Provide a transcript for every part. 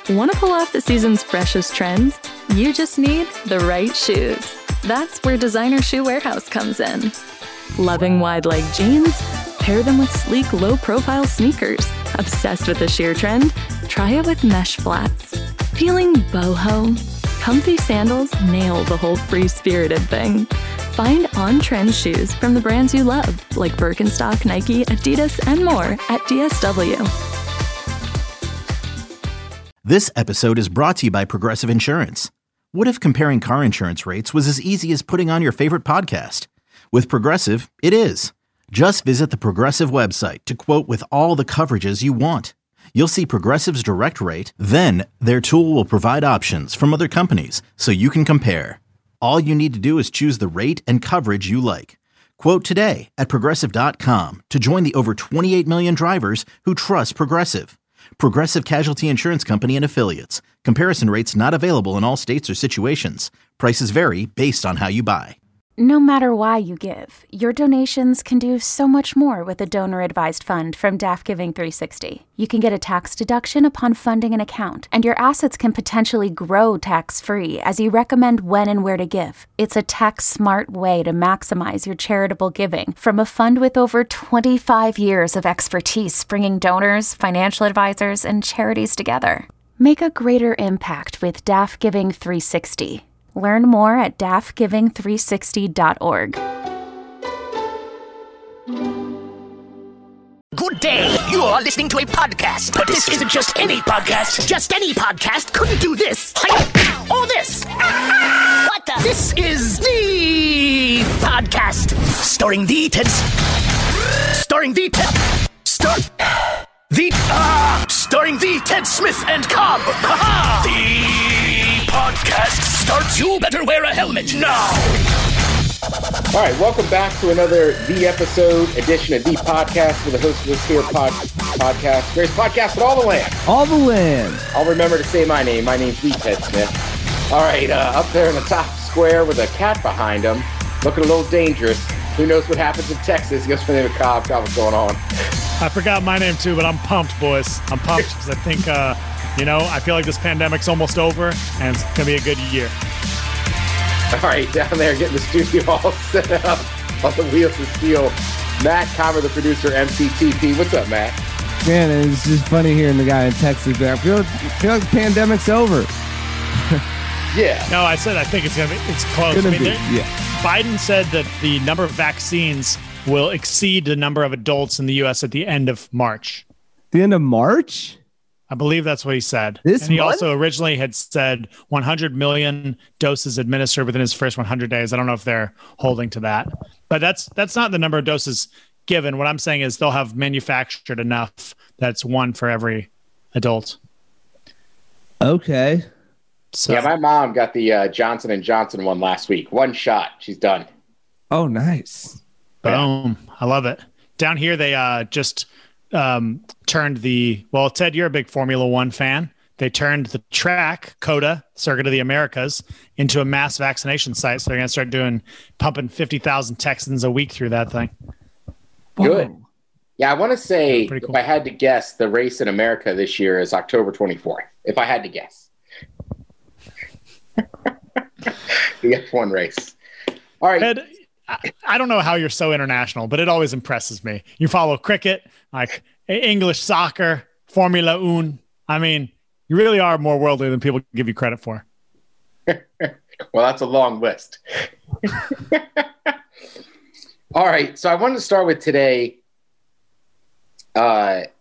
Want to pull off the season's freshest trends? You just need the right shoes. That's where Designer Shoe Warehouse comes in. Loving wide-leg jeans? Pair them with sleek, low-profile sneakers. Obsessed with the sheer trend? Try it with mesh flats. Feeling boho? Comfy sandals nail the whole free-spirited thing. Find on-trend shoes from the brands you love, like Birkenstock, Nike, Adidas, and more at DSW. This episode is brought to you by Progressive Insurance. What if comparing car insurance rates was as easy as putting on your favorite podcast? With Progressive, it is. Just visit the Progressive website to quote with all the coverages you want. You'll see Progressive's direct rate, then their tool will provide options from other companies so you can compare. All you need to do is choose the rate and coverage you like. Quote today at Progressive.com to join the over 28 million drivers who trust Progressive. Progressive Casualty Insurance Company and Affiliates. Comparison rates not available in all states or situations. Prices vary based on how you buy. No matter why you give, your donations can do so much more with a donor-advised fund from DAF Giving 360. You can get a tax deduction upon funding an account, and your assets can potentially grow tax-free as you recommend when and where to give. It's a tax-smart way to maximize your charitable giving from a fund with over 25 years of expertise bringing donors, financial advisors, and charities together. Make a greater impact with DAF Giving 360. Learn more at dafgiving360.org. Good day. You are listening to a podcast, but this isn't just any podcast. Just any podcast couldn't do this. Or this. What the? This is the podcast starring the Ted Smith and Cobb. The podcast starts. You better wear a helmet now. All right, welcome back to another The Episode edition of The Podcast for the host of this here podcast. Greatest podcast in all the land. All the land. I'll remember to say my name. My name's The Ted Smith. All right, up there in the top square with a cat behind him, looking a little dangerous. Who knows what happens in Texas? He goes by the name of Cobb. Cobb, what's going on? I forgot my name too, but I'm pumped, boys. I'm pumped because I think, I feel like this pandemic's almost over and it's going to be a good year. All right, down there getting the studio all set up on the wheels of steel. Matt Comer, the producer, MCTP. What's up, Matt? Man, it's just funny hearing the guy in Texas, but I feel like the pandemic's over. Yeah. No, I think it's close. Biden said that the number of vaccines will exceed the number of adults in the U.S. at the end of March. The end of March? I believe that's what he said. He also originally had said 100 million doses administered within his first 100 days. I don't know if they're holding to that. But that's not the number of doses given. What I'm saying is they'll have manufactured enough that's one for every adult. Okay. So, yeah, my mom got the Johnson & Johnson one last week. One shot. She's done. Oh, nice. Boom. Yeah. I love it. Down here, they just turned Ted, you're a big Formula One fan. They turned the track, COTA, Circuit of the Americas, into a mass vaccination site. So they're going to start pumping 50,000 Texans a week through that thing. Good. Yeah, I want to say, cool. If I had to guess, the race in America this year is October 24th. If I had to guess. The F1 race. All right. Ed, I don't know how you're so international, but it always impresses me. You follow cricket, like English soccer, Formula One. I mean, you really are more worldly than people give you credit for. Well, that's a long list. All right. So I wanted to start with today. I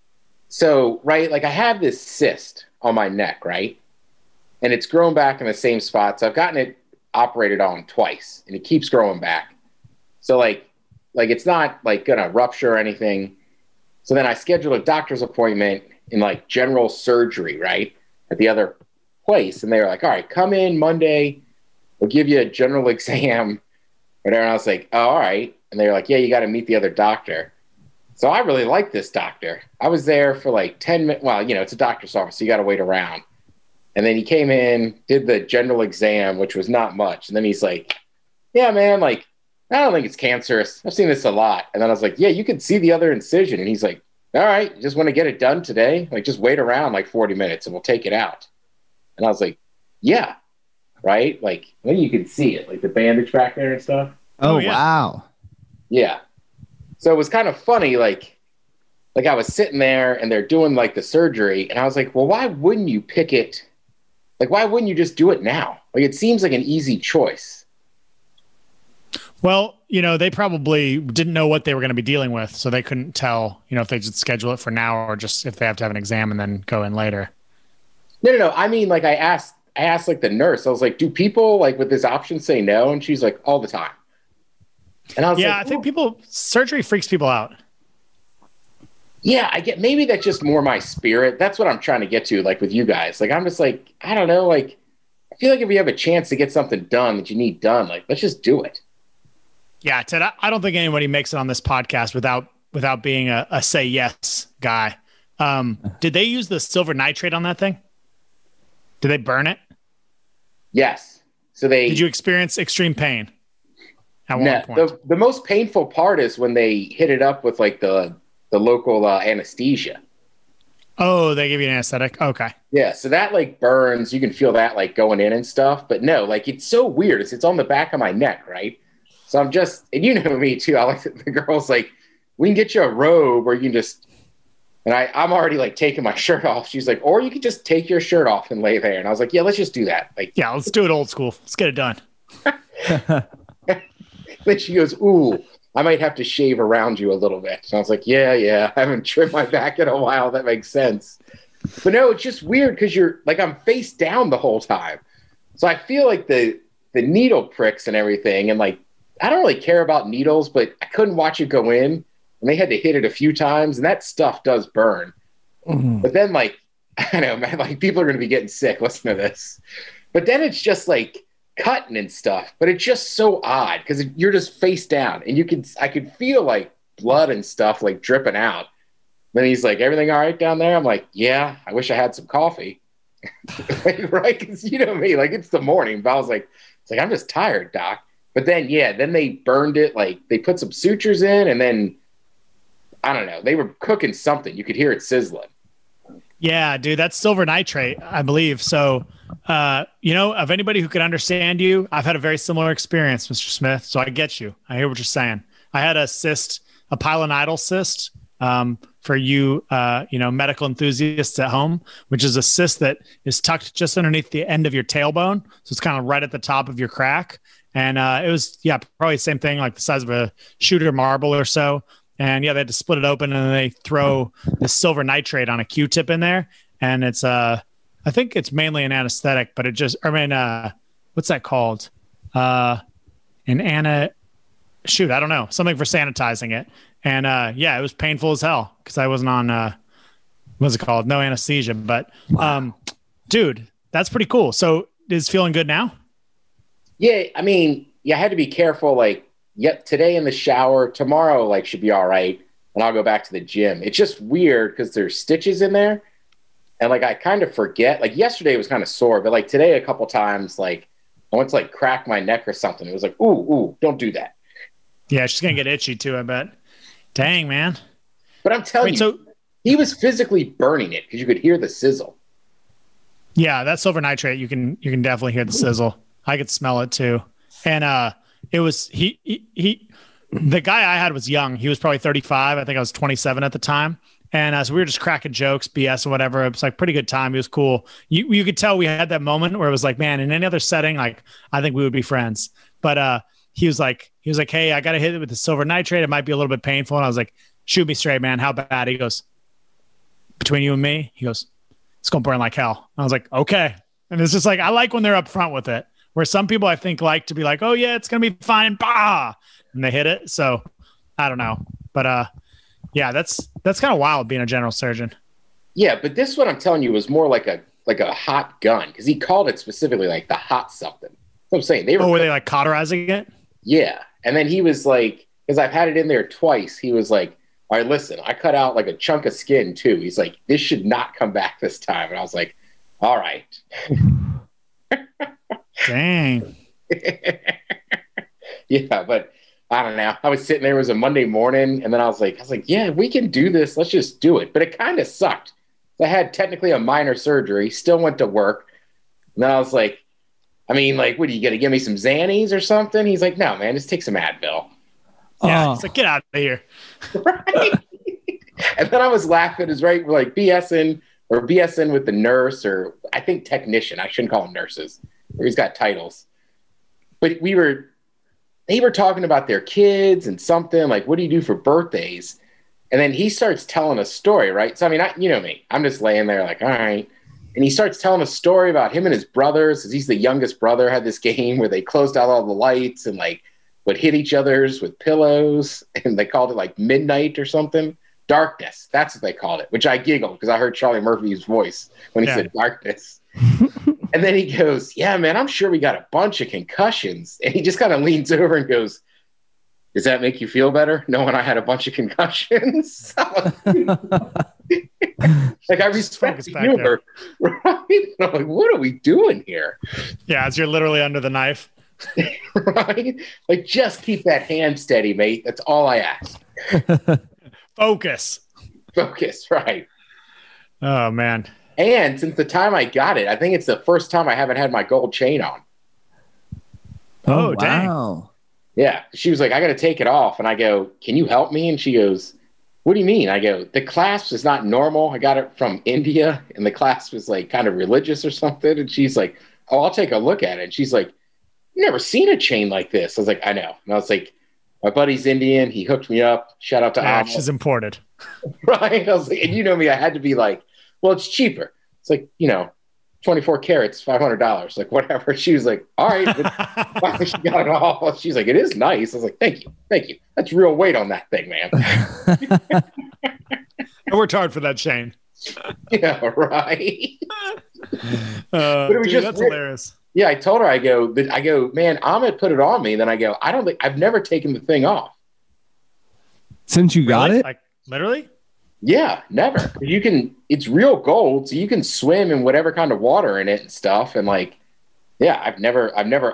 have this cyst on my neck, right? And it's grown back in the same spot. So I've gotten it operated on twice, and it keeps growing back. So it's not gonna rupture or anything. So then I scheduled a doctor's appointment in general surgery, right, at the other place. And they were like, all right, come in Monday. We'll give you a general exam. Whatever. And I was like, oh, all right. And they were like, yeah, you got to meet the other doctor. So I really like this doctor. I was there for 10 minutes. Well, it's a doctor's office, so you got to wait around. And then he came in, did the general exam, which was not much. And then he's like, yeah, man, I don't think it's cancerous. I've seen this a lot. And then I was like, yeah, you can see the other incision. And he's like, all right, you just want to get it done today? Like, just wait around like 40 minutes and we'll take it out. And I was like, yeah, right? Like, then you can see it, like the bandage back there and stuff. Oh, yeah. wow. Yeah. So it was kind of funny, like I was sitting there and they're doing like the surgery, and I was like, well, why wouldn't you pick it? Like, why wouldn't you just do it now? Like, it seems like an easy choice. Well, they probably didn't know what they were going to be dealing with, so they couldn't tell, if they should schedule it for now or just if they have to have an exam and then go in later. No. I mean, like, I asked like the nurse, I was like, do people like with this option say no? And she's like, all the time. And I was like, I think surgery freaks people out. Yeah, I get, maybe that's just more my spirit. That's what I'm trying to get to, like with you guys. Like, I'm just like, I don't know, like, I feel like if you have a chance to get something done that you need done, like, let's just do it. Yeah, Ted, I don't think anybody makes it on this podcast without being a say yes guy. Did they use the silver nitrate on that thing? Did they burn it? Yes. So Did you experience extreme pain at one point? The most painful part is when they hit it up with like the local anesthesia. Oh, they give you an anesthetic? Okay. Yeah, so that like burns. You can feel that like going in and stuff. But no, like it's so weird. It's on the back of my neck, right? So I'm just, and you know me too. I like the girl's like, we can get you a robe or you can just, and I'm already like taking my shirt off. She's like, or you could just take your shirt off and lay there. And I was like, yeah, let's just do that. Like, yeah, let's do it old school. Let's get it done. Then she goes, ooh, I might have to shave around you a little bit. And I was like, yeah, I haven't trimmed my back in a while. That makes sense. But no, it's just weird because you're like, I'm face down the whole time. So I feel like the needle pricks and everything. And like, I don't really care about needles, but I couldn't watch it go in. And they had to hit it a few times. And that stuff does burn. Mm-hmm. But then like, I know, man, like people are going to be getting sick. Listen to this. But then it's just like, cutting and stuff, but it's just so odd because you're just face down and I could feel like blood and stuff like dripping out. Then he's like, everything all right down there? I'm like, yeah, I wish I had some coffee. Like, right? Because you know me, like it's the morning, but I was like, it's like, I'm just tired, doc. But then, then they burned it. Like they put some sutures in and then, I don't know, they were cooking something. You could hear it sizzling. Yeah, dude, that's silver nitrate, I believe. So, of anybody who could understand you, I've had a very similar experience, Mr. Smith. So I get you. I hear what you're saying. I had a pilonidal cyst, for you, medical enthusiasts at home, which is a cyst that is tucked just underneath the end of your tailbone. So it's kind of right at the top of your crack. And it was, probably the same thing, like the size of a shooter marble or so. And they had to split it open and then they throw the silver nitrate on a Q-tip in there. And it's, I think it's mainly an anesthetic, but what's that called? I don't know, something for sanitizing it. And it was painful as hell because I wasn't on, what's it called? No anesthesia, but dude, that's pretty cool. So is feeling good now? Yeah. I mean, I had to be careful. Like, today in the shower, tomorrow, like should be all right. And I'll go back to the gym. It's just weird because there's stitches in there. And like, I kind of forget, like yesterday was kind of sore, but like today, a couple times, like I went to like crack my neck or something. It was like, ooh, don't do that. Yeah. She's going to get itchy too, I bet. Dang, man. But I'm telling you, he was physically burning it because you could hear the sizzle. Yeah. That silver nitrate, you can definitely hear the sizzle. I could smell it too. And, it was, the guy I had was young. He was probably 35. I think I was 27 at the time. And so we were just cracking jokes, BS or whatever. It was like pretty good time. He was cool. You could tell we had that moment where it was like, man, in any other setting, like I think we would be friends. But he was like, hey, I got to hit it with the silver nitrate. It might be a little bit painful. And I was like, shoot me straight, man. How bad? He goes, between you and me, he goes, it's going to burn like hell. I was like, okay. And it's just like, I like when they're upfront with it. Where some people I think like to be like, oh yeah, it's going to be fine. Bah! And they hit it. So I don't know. But that's kind of wild being a general surgeon. Yeah. But this one I'm telling you was more like a hot gun. Cause he called it specifically like the hot something. That's what I'm saying. Were they like cauterizing it? Yeah. And then he was like, cause I've had it in there twice. He was like, all right, listen, I cut out like a chunk of skin too. He's like, this should not come back this time. And I was like, all right. Dang. Yeah, but I don't know. I was sitting there, it was a Monday morning, and then I was like, yeah, we can do this. Let's just do it. But it kind of sucked. I had technically a minor surgery, still went to work. And then I was like, what are you going to give me some Xannies or something? He's like, no, man, just take some Advil. Yeah, it's like, get out of here. Right? And then I was laughing, like BSing with the nurse, or I think technician. I shouldn't call them nurses. He's got titles. But they were talking about their kids and something like, what do you do for birthdays? And then he starts telling a story, right? So, you know me. I'm just laying there like, all right. And he starts telling a story about him and his brothers, because he's the youngest brother, had this game where they closed out all the lights and like would hit each other's with pillows. And they called it like midnight or something. Darkness. That's what they called it, which I giggled because I heard Charlie Murphy's voice when he said darkness. And then he goes, yeah, man, I'm sure we got a bunch of concussions. And he just kind of leans over and goes, does that make you feel better knowing I had a bunch of concussions? Like, I respect the humor, right? And I'm like, what are we doing here? Yeah, as you're literally under the knife. Right? Like, just keep that hand steady, mate. That's all I ask. Focus, right. Oh, man. And since the time I got it, I think it's the first time I haven't had my gold chain on. Oh, dang. Wow. Yeah. She was like, I got to take it off. And I go, can you help me? And she goes, what do you mean? I go, the clasp is not normal. I got it from India, and the clasp was like kind of religious or something. And she's like, oh, I'll take a look at it. And she's like, never seen a chain like this. I was like, I know. And I was like, my buddy's Indian. He hooked me up. Shout out to Yeah, Ahmed. she's imported. Right. I was like, and you know me, I had to be like, well, it's cheaper. It's like, 24 carats, $500. Like, whatever. She was like, all right. Finally, she got it all. She's like, it is nice. I was like, thank you. That's real weight on that thing, man. I worked hard for that chain. Yeah, right. Dude, that's hilarious. Yeah, I told her, I go, man, Ahmed put it on me. And then I go, I've never taken the thing off. Since you got it? Like, literally? Yeah, never. It's real gold, so you can swim in whatever kind of water in it and stuff. And like, yeah, I've never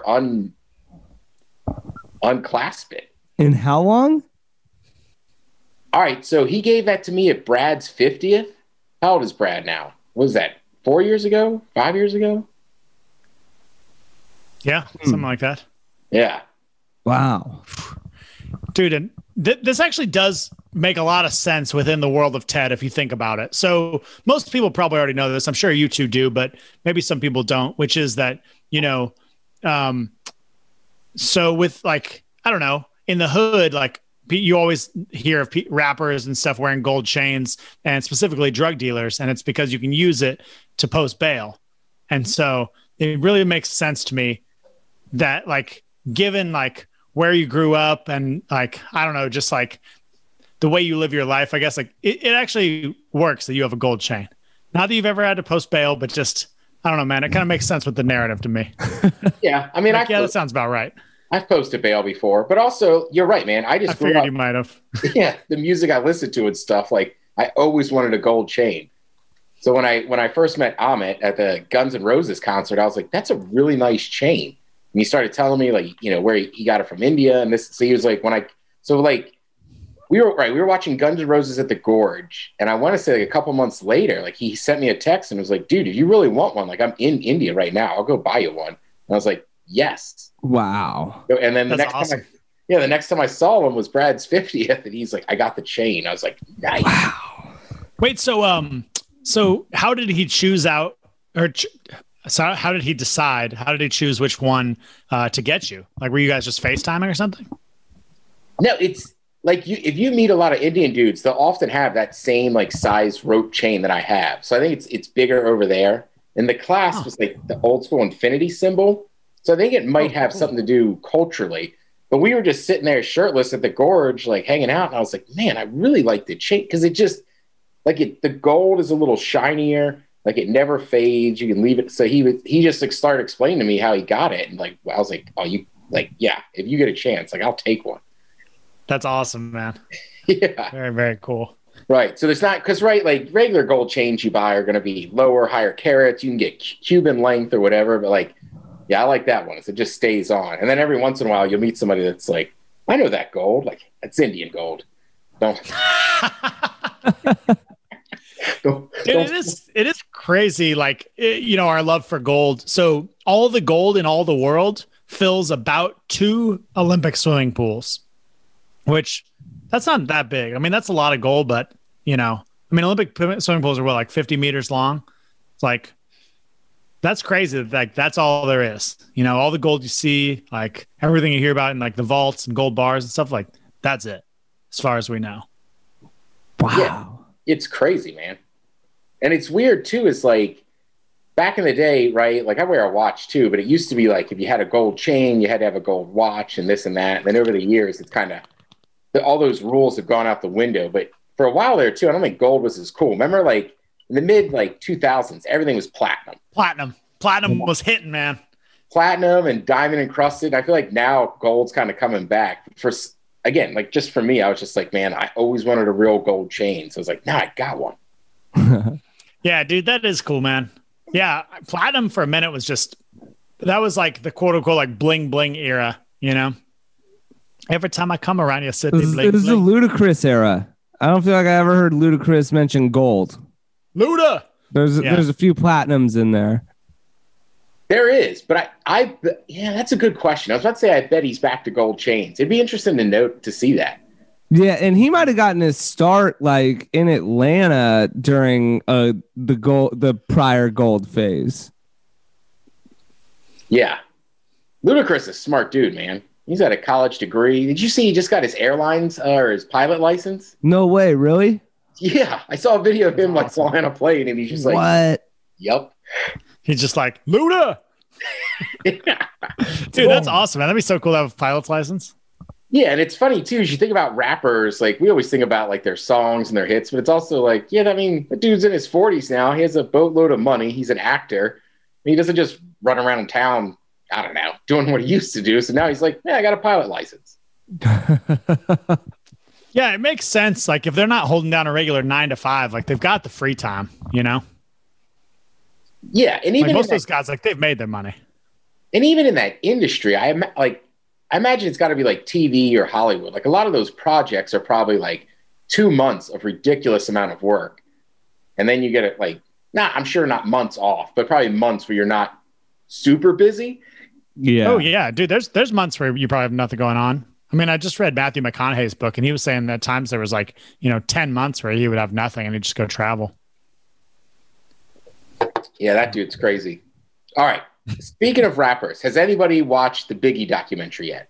unclasped it. In how long? All right, so he gave that to me at Brad's 50th. How old is Brad now? What was that, 4 years ago? 5 years ago? Yeah, something like that. Yeah. Wow. Dude, and this actually does make a lot of sense within the world of TED if you think about it. So most people probably already know this. I'm sure you two do, but maybe some people don't, which is that, so with like, I don't know, in the hood, like you always hear of rappers and stuff wearing gold chains, and specifically drug dealers. And it's because you can use it to post bail. And so it really makes sense to me that, like, given like where you grew up and like, I don't know, just like the way you live your life, I guess like it actually works that you have a gold chain. Not that you've ever had to post bail, but just, I don't know, man, it kind of makes sense with the narrative to me. Yeah. I mean, like, that sounds about right. I've posted bail before, but also you're right, man. I figured you might have. Yeah. The music I listened to and stuff, like I always wanted a gold chain. So when I first met Ahmed at the Guns N' Roses concert, I was like, that's a really nice chain. And he started telling me like, where he got it from India. And this, so he was like, we were watching Guns N' Roses at the Gorge. And I want to say like a couple months later, like he sent me a text and was like, dude, if you really want one, like I'm in India right now, I'll go buy you one. And I was like, yes. Wow. And then the That's next time I saw him was Brad's 50th. And he's like, I got the chain. I was like, nice. Wow. Wait, so how did he choose out, so how did he decide? How did he choose which one to get you? Like, were you guys just FaceTiming or something? No, it's like if you meet a lot of Indian dudes, they'll often have that same like size rope chain that I have. So I think it's bigger over there. And the clasp was like the old school infinity symbol. So I think it might have something to do culturally. But we were just sitting there shirtless at the Gorge, like hanging out. And I was like, man, I really like the chain because it just like the gold is a little shinier. Like it never fades. You can leave it. So he just like started explaining to me how he got it. And like, I was like, oh, you like, yeah, if you get a chance, like I'll take one. That's awesome, man. Yeah. Very, very cool. Right. So there's not, because like regular gold chains you buy are going to be lower, higher carats. You can get Cuban length or whatever. But like, yeah, I like that one. It just stays on. And then every once in a while you'll meet somebody that's like I know that gold. Like, it's Indian gold. Don't. Dude, it is crazy. Like, our love for gold. So all the gold in all the world fills about 2 Olympic swimming pools, which that's not that big. I mean, that's a lot of gold, but Olympic swimming pools are like 50 meters long. It's like, that's crazy. Like, that's all there is. All the gold you see, like everything you hear about in like the vaults and gold bars and stuff, like that's it as far as we know. Wow. Yeah, it's crazy, man. And it's weird too, is like back in the day, right? Like, I wear a watch too, but it used to be like, if you had a gold chain, you had to have a gold watch and this and that. And then over the years, it's kind of, all those rules have gone out the window. But for a while there too, I don't think gold was as cool. Remember, like in the mid 2000s, everything was platinum. Platinum was hitting, man. Platinum and diamond encrusted. I feel like now gold's kind of coming back. Again, like just for me, I was just like, man, I always wanted a real gold chain. So I was like, nah, I got one. Yeah, dude, that is cool, man. Yeah, platinum for a minute was that was like the quote unquote like bling bling era, Every time I come around, you sit there. It was the Ludacris era. I don't feel like I ever heard Ludacris mention gold. Luda. There's a few platinums in there. There is, but yeah, that's a good question. I was about to say, I bet he's back to gold chains. It'd be interesting to see that. Yeah, and he might have gotten his start like in Atlanta during the prior gold phase. Yeah, Ludacris is a smart dude, man. He's got a college degree. Did you see he just got his airlines or his pilot license? No way, really? Yeah, I saw a video of him like flying a plane, and he's just like, "What?" Yep. He's just like, Luda. Dude, that's awesome, man. That'd be so cool to have a pilot's license. Yeah, and it's funny too, as you think about rappers, like we always think about like their songs and their hits, but it's also like, yeah, I mean, the dude's in his 40s now. He has a boatload of money. He's an actor. He doesn't just run around town, I don't know, doing what he used to do. So now he's like, yeah, I got a pilot license. Yeah, it makes sense. Like if they're not holding down a regular 9 to 5, like they've got the free time, Yeah, and even like most of those guys, like they've made their money. And even in that industry, I imagine it's got to be like TV or Hollywood. Like a lot of those projects are probably like 2 months of ridiculous amount of work, and then you get it like, I'm sure not months off, but probably months where you're not super busy. Yeah. Oh yeah, dude. There's months where you probably have nothing going on. I mean, I just read Matthew McConaughey's book, and he was saying that at times there was like 10 months where he would have nothing and he'd just go travel. Yeah, that dude's crazy. All right. Speaking of rappers, has anybody watched the Biggie documentary yet?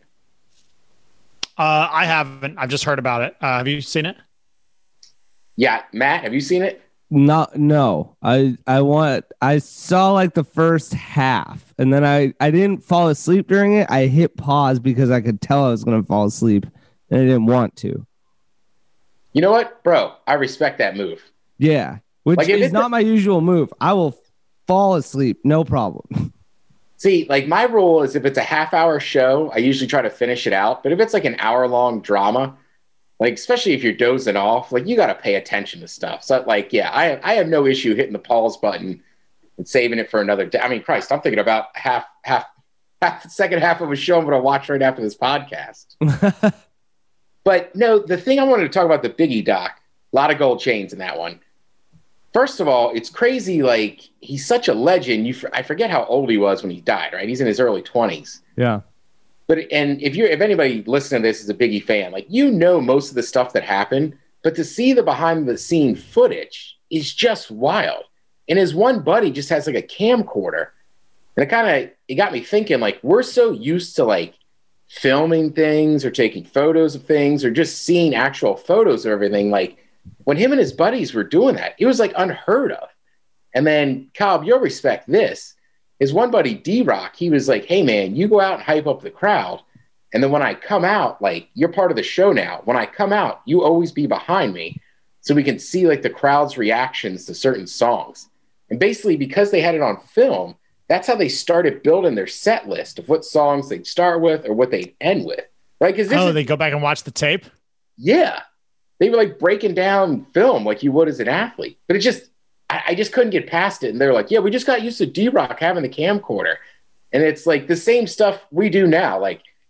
I haven't. I've just heard about it. Have you seen it? Yeah, Matt, have you seen it? No. I saw like the first half, and then I didn't fall asleep during it. I hit pause because I could tell I was going to fall asleep, and I didn't want to. You know what, bro? I respect that move. Yeah, which is not my usual move. I will fall asleep, no problem. See, like my rule is if it's a half-hour show, I usually try to finish it out. But if it's like an hour-long drama, like especially if you're dozing off, like you got to pay attention to stuff. So like, yeah, I have no issue hitting the pause button and saving it for another day. I mean, Christ, I'm thinking about half the second half of a show I'm going to watch right after this podcast. But no, the thing I wanted to talk about the Biggie doc, a lot of gold chains in that one. First of all, it's crazy. Like he's such a legend. I forget how old he was when he died, right? He's in his early 20s. Yeah. But if anybody listening to this is a Biggie fan, like most of the stuff that happened, but to see the behind the scene footage is just wild. And his one buddy just has like a camcorder, and it got me thinking, like we're so used to like filming things or taking photos of things or just seeing actual photos of everything. Like when him and his buddies were doing that, it was like unheard of. And then Cobb, you'll respect this. His one buddy, D-Rock, he was like, hey, man, you go out and hype up the crowd. And then when I come out, like, you're part of the show now. When I come out, you always be behind me so we can see, like, the crowd's reactions to certain songs. And basically, because they had it on film, that's how they started building their set list of what songs they'd start with or what they'd end with. Right? They go back and watch the tape? Yeah. They were, like, breaking down film like you would as an athlete. But it just... I just couldn't get past it. And they're like, yeah, we just got used to D-Rock having the camcorder. And it's like the same stuff we do now. Like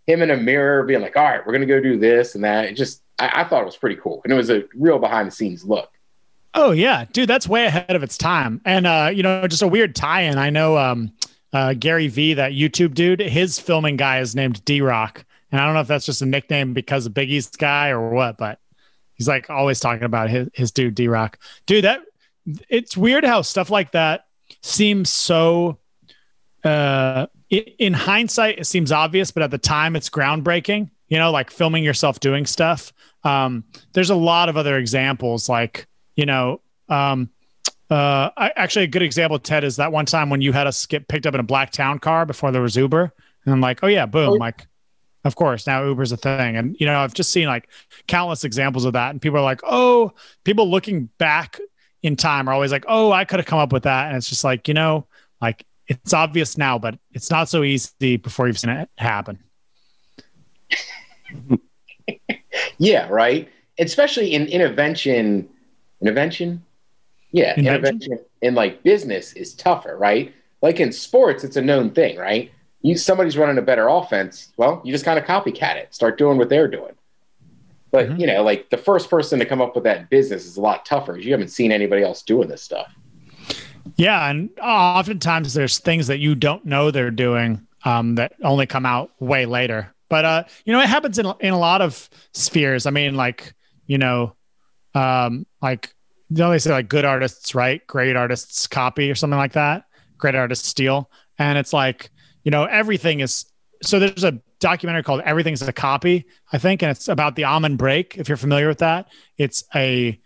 him in a mirror being like, all right, we're going to go do this and that. It just, I thought it was pretty cool. And it was a real behind the scenes look. Oh yeah, dude, that's way ahead of its time. And, just a weird tie-in. I know Gary Vee, that YouTube dude, his filming guy is named D-Rock. And I don't know if that's just a nickname because of Biggie's guy or what, but he's like always talking about his dude, D-Rock. Dude, it's weird how stuff like that seems so, in hindsight, it seems obvious, but at the time it's groundbreaking, like filming yourself doing stuff. There's a lot of other examples, like, actually a good example, Ted, is that one time when you had us get picked up in a black town car before there was Uber. And I'm like, oh yeah, boom. Like, of course, now Uber's a thing. And, I've just seen like countless examples of that. And people are like, oh, people looking back in time are always like, oh, I could have come up with that. And it's just like, like it's obvious now, but it's not so easy before you've seen it happen. Yeah, right. Especially in intervention. Yeah, intervention in like business is tougher, right? Like in sports, it's a known thing, right? Somebody's running a better offense. Well, you just kind of copycat it, start doing what they're doing. But, like the first person to come up with that in business is a lot tougher. You haven't seen anybody else doing this stuff. Yeah. And oftentimes there's things that you don't know they're doing that only come out way later. But, it happens in a lot of spheres. I mean, like, like they say like good artists write, great artists copy or something like that. Great artists steal. And it's like, everything is, so there's a documentary called Everything's a Copy, I think. And it's about the Amen Break. If you're familiar with that, it's a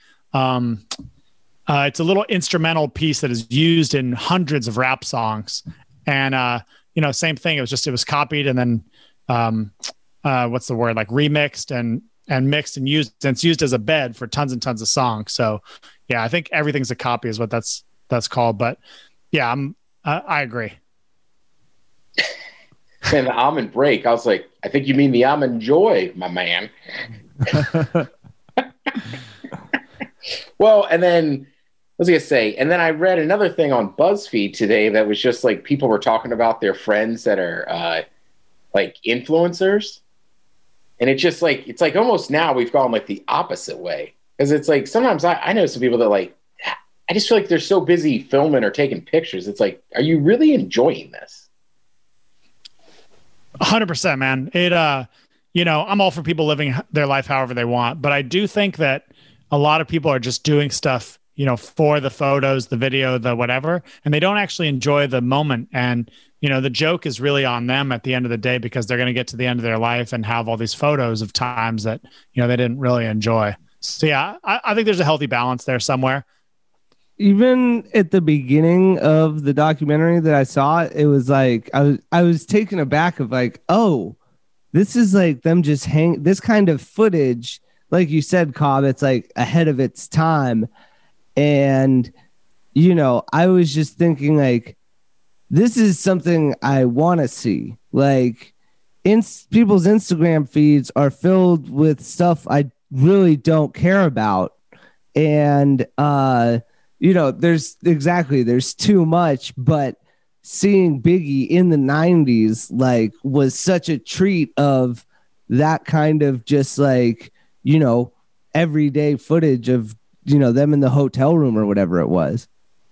little instrumental piece that is used in hundreds of rap songs. And, same thing. It was copied and then, what's the word? Like remixed and mixed and used. And it's used as a bed for tons and tons of songs. So yeah, I think Everything's a Copy is what that's called. But yeah, I agree. And the Almond Break, I was like, I think you mean the Almond Joy, my man. Well, and then what was I going to say? And then I read another thing on BuzzFeed today that was just like people were talking about their friends that are like influencers. And it's just like, it's like almost now we've gone like the opposite way. Because it's like sometimes I know some people that like, I just feel like they're so busy filming or taking pictures. It's like, are you really enjoying this? 100%, man. It, I'm all for people living their life however they want, but I do think that a lot of people are just doing stuff, for the photos, the video, the whatever, and they don't actually enjoy the moment. And, the joke is really on them at the end of the day because they're going to get to the end of their life and have all these photos of times that, they didn't really enjoy. So yeah, I think there's a healthy balance there somewhere. Even at the beginning of the documentary that I saw, it was like I was taken aback of like, oh, this is like them just this kind of footage, like you said, Cobb, it's like ahead of its time. And, I was just thinking like, this is something I want to see. Like people's Instagram feeds are filled with stuff I really don't care about. And, there's too much, but seeing Biggie in the 90s, like, was such a treat of that kind of just like, everyday footage of, them in the hotel room or whatever it was.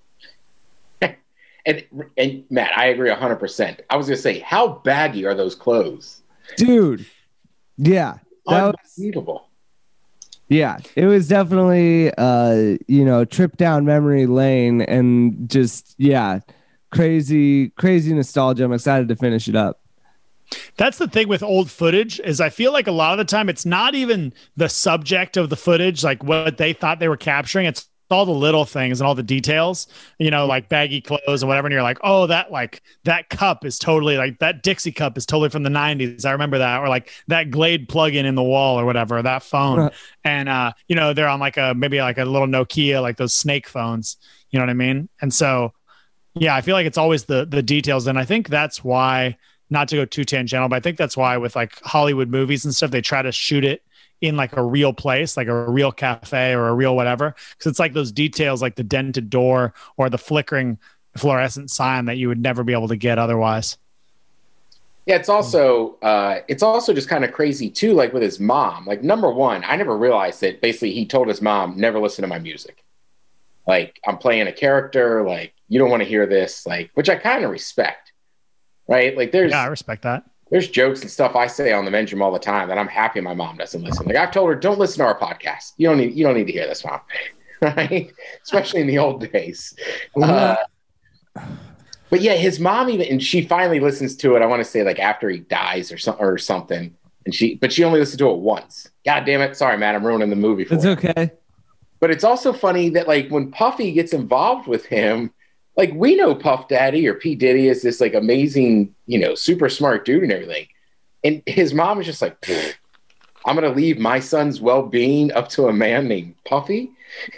And Matt, I agree 100%. I was going to say, how baggy are those clothes? Dude. Yeah. That was unbelievable. Yeah, it was definitely, trip down memory lane and just, crazy nostalgia. I'm excited to finish it up. That's the thing with old footage is I feel like a lot of the time it's not even the subject of the footage, like what they thought they were capturing. It's all the little things and all the details, like baggy clothes and whatever. And you're like, oh, that cup is totally like that Dixie cup is totally from the 90s. I remember that. Or like that Glade plug-in in the wall or whatever, that phone. And, they're on like maybe like a little Nokia, like those snake phones, you know what I mean? And so, yeah, I feel like it's always the details. And I think that's why, not to go too tangential, but I think that's why with like Hollywood movies and stuff, they try to shoot it in like a real place, like a real cafe or a real whatever. Cause it's like those details, like the dented door or the flickering fluorescent sign that you would never be able to get otherwise. Yeah, it's also just kind of crazy too, like with his mom. Like, number one, I never realized that basically he told his mom, never listen to my music. Like, I'm playing a character, like, you don't want to hear this, like, which I kind of respect. Right? Like, I respect that. There's jokes and stuff I say on the men's room all the time that I'm happy my mom doesn't listen. Like, I've told her, don't listen to our podcast. You don't need to hear this, Mom. Right? Especially in the old days. But yeah, his mom and she finally listens to it. I want to say like after he dies or something. But she only listened to it once. God damn it. Sorry, man. I'm ruining the movie for you. It's okay. But it's also funny that like when Puffy gets involved with him, like we know Puff Daddy or P. Diddy is this like amazing, super smart dude and everything. And his mom is just like, I'm going to leave my son's well-being up to a man named Puffy.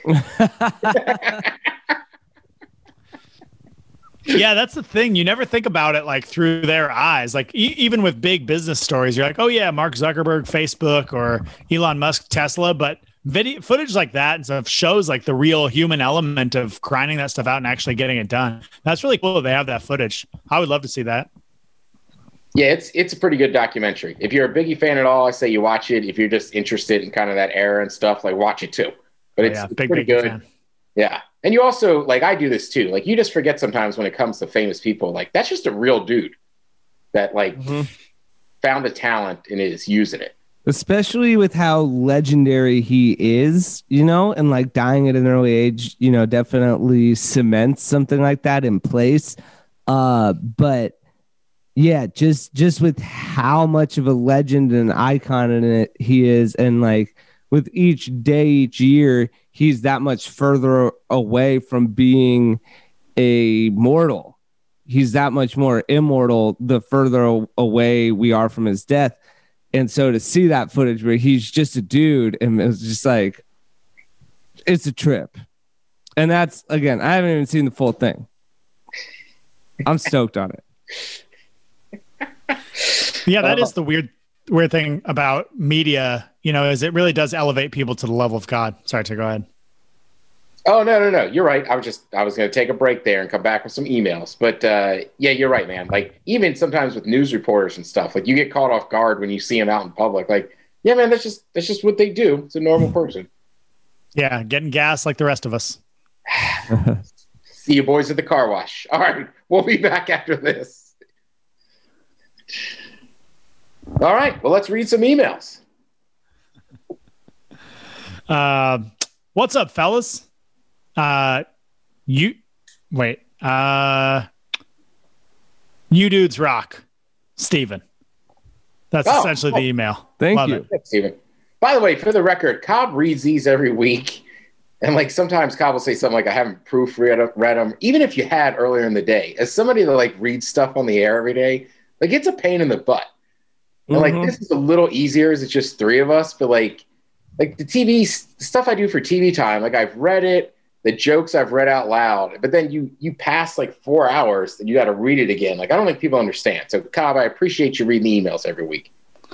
Yeah, that's the thing. You never think about it like through their eyes. Like even with big business stories, you're like, oh yeah, Mark Zuckerberg, Facebook, or Elon Musk, Tesla. But video footage like that and stuff shows like the real human element of grinding that stuff out and actually getting it done. That's really cool that they have that footage. I would love to see that. Yeah, it's a pretty good documentary. If you're a Biggie fan at all, I say you watch it. If you're just interested in kind of that era and stuff, like watch it too. But it's pretty good. Fan. Yeah. And you also, like, I do this too. Like, you just forget sometimes when it comes to famous people, like, that's just a real dude that, like, found a talent and is using it. Especially with how legendary he is, and, like, dying at an early age, definitely cements something like that in place. But, yeah, just with how much of a legend and icon in it he is, and, like, with each day, each year, he's that much further away from being a mortal. He's that much more immortal the further away we are from his death. And so to see that footage where he's just a dude and it's just like, it's a trip. And that's, again, I haven't even seen the full thing. I'm stoked on it. Yeah, that is the weird thing about media, is it really does elevate people to the level of God. Sorry, to go ahead. Oh, no. You're right. I was going to take a break there and come back with some emails. But yeah, you're right, man. Like even sometimes with news reporters and stuff, like you get caught off guard when you see them out in public. Like, yeah, man, that's just what they do. It's a normal person. Yeah, getting gas like the rest of us. See you boys at the car wash. All right, we'll be back after this. All right, well, let's read some emails. What's up, fellas? You dudes rock, Steven. That's essentially the email. Thank you. Thanks, Steven. By the way, for the record, Cobb reads these every week. And like sometimes Cobb will say something like, I haven't proofread them. Even if you had earlier in the day, as somebody that like reads stuff on the air every day, like it's a pain in the butt. And like this is a little easier as it's just three of us, but like the TV stuff I do for TV time, like I've read it, the jokes I've read out loud, but then you pass like 4 hours and you got to read it again. Like I don't think people understand. So Cobb, I appreciate you reading the emails every week.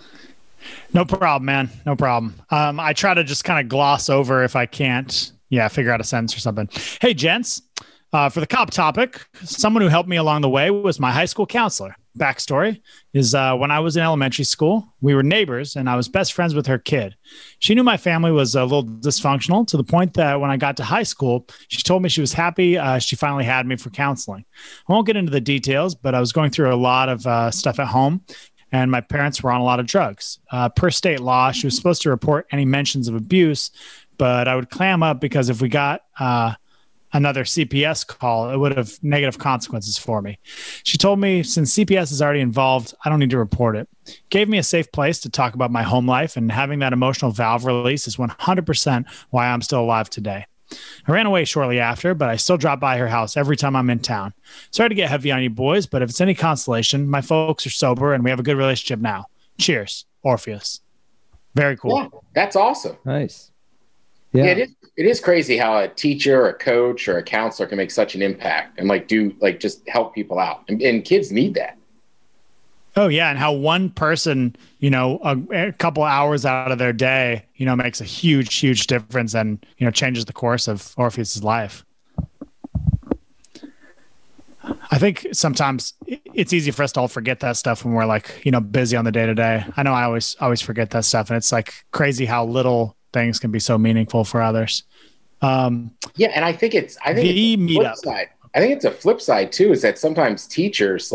No problem, man. No problem. I try to just kind of gloss over if I can't. Yeah, figure out a sentence or something. Hey, gents, for the cop topic, someone who helped me along the way was my high school counselor. Backstory is when I was in elementary school, we were neighbors and I was best friends with her kid. She knew my family was a little dysfunctional to the point that when I got to high school, she told me she was happy she finally had me for counseling. I won't get into the details, but I was going through a lot of stuff at home. And my parents were on a lot of drugs. Per state law, she was supposed to report any mentions of abuse, but I would clam up because if we got another CPS call, it would have negative consequences for me. She told me since CPS is already involved, I don't need to report it. Gave me a safe place to talk about my home life, and having that emotional valve release is 100% why I'm still alive today. I ran away shortly after, but I still drop by her house every time I'm in town. Sorry to get heavy on you boys, but if it's any consolation, my folks are sober and we have a good relationship now. Cheers, Orpheus. Very cool. Yeah, that's awesome. Nice. Yeah, it is crazy how a teacher or a coach or a counselor can make such an impact and just help people out. And kids need that. Oh, yeah. And how one person, a couple hours out of their day, makes a huge, huge difference and, changes the course of Orpheus's life. I think sometimes, it's easy for us to all forget that stuff when we're like, busy on the day to day. I know I always forget that stuff. And it's like crazy how little things can be so meaningful for others. And I think it's the meetup. Side. I think it's a flip side too, is that sometimes teachers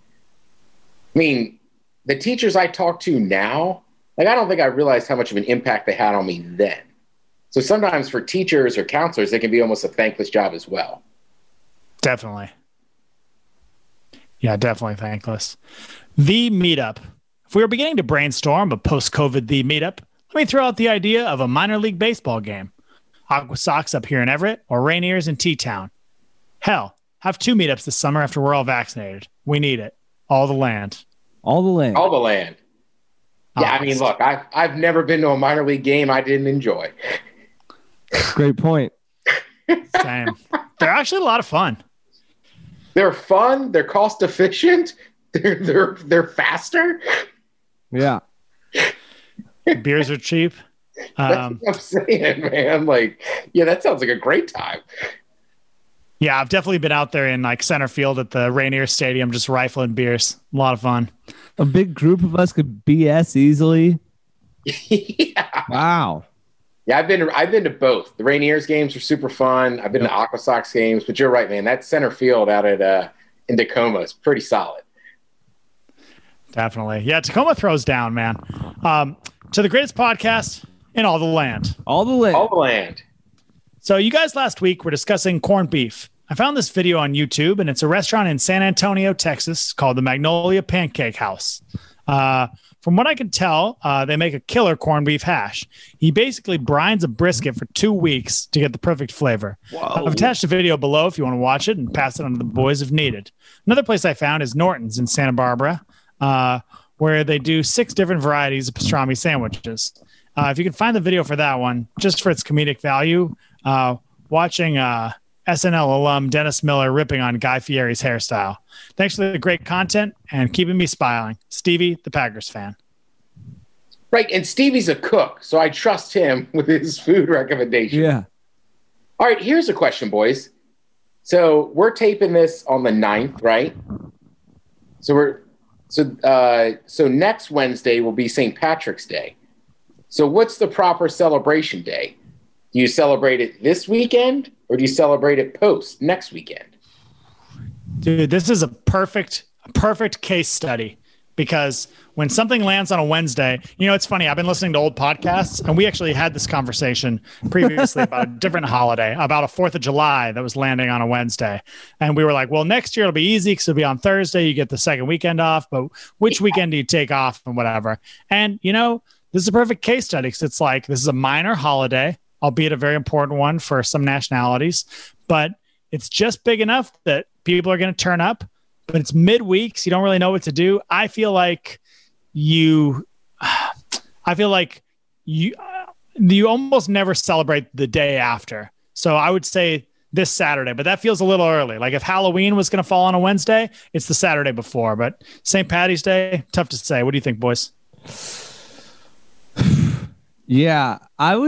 the teachers I talk to now, I don't think I realized how much of an impact they had on me then. So sometimes for teachers or counselors, it can be almost a thankless job as well. Definitely. Yeah, definitely thankless. The meetup. If we were beginning to brainstorm a post-COVID The Meetup, let me throw out the idea of a minor league baseball game. Aqua Sox up here in Everett or Rainiers in T-Town. Hell, have 2 meetups this summer after we're all vaccinated. We need it. All the land. All the land. All the land. Yeah, I mean, look, I've never been to a minor league game I didn't enjoy. Great point. Same. They're actually a lot of fun. They're fun. They're cost efficient. They're faster. Yeah. Beers are cheap. That's what I'm saying, man. That sounds like a great time. Yeah, I've definitely been out there in center field at the Rainier Stadium, just rifling beers. A lot of fun. A big group of us could BS easily. Yeah. Wow. Yeah, I've been to both. The Rainiers games were super fun. I've been to Aqua Sox games, but you're right, man. That center field out at in Tacoma is pretty solid. Definitely. Yeah, Tacoma throws down, man. To the greatest podcast in all the land. All the land. All the land. So you guys last week were discussing corned beef. I found this video on YouTube, and it's a restaurant in San Antonio, Texas, called the Magnolia Pancake House. From what I can tell, they make a killer corned beef hash. He basically brines a brisket for 2 weeks to get the perfect flavor. Whoa. I've attached a video below if you want to watch it and pass it on to the boys if needed. Another place I found is Norton's in Santa Barbara, where they do 6 different varieties of pastrami sandwiches. If you can find the video for that one, just for its comedic value, watching SNL alum Dennis Miller ripping on Guy Fieri's hairstyle. Thanks for the great content and keeping me smiling. Stevie, the Packers fan. Right, and Stevie's a cook, so I trust him with his food recommendation. Yeah. All right, here's a question, boys. So we're taping this on the 9th, right? So next Wednesday will be St. Patrick's Day. So what's the proper celebration day? Do you celebrate it this weekend or do you celebrate it post next weekend? Dude, this is a perfect case study, because when something lands on a Wednesday, it's funny. I've been listening to old podcasts, and we actually had this conversation previously about a different holiday, about a 4th of July that was landing on a Wednesday. And we were like, well, next year it'll be easy because it'll be on Thursday. You get the second weekend off, but which weekend do you take off and whatever? And, this is a perfect case study because it's like, this is a minor holiday, albeit a very important one for some nationalities, but it's just big enough that people are going to turn up, but it's midweek, so you don't really know what to do. I feel like you almost never celebrate the day after. So I would say this Saturday, but that feels a little early. Like if Halloween was going to fall on a Wednesday, it's the Saturday before, but St. Patty's Day, tough to say. What do you think, boys? Yeah,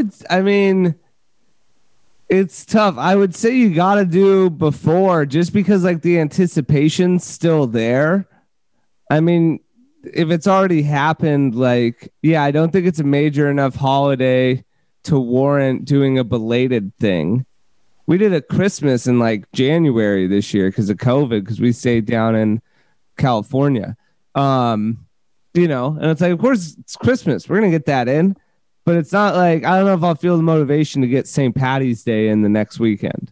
it's tough. I would say you got to do before, just because the anticipation's still there. I mean, if it's already happened, I don't think it's a major enough holiday to warrant doing a belated thing. We did a Christmas in January this year because of COVID, because we stayed down in California. And it's of course it's Christmas. We're going to get that in. But it's not I don't know if I'll feel the motivation to get St. Patty's Day in the next weekend.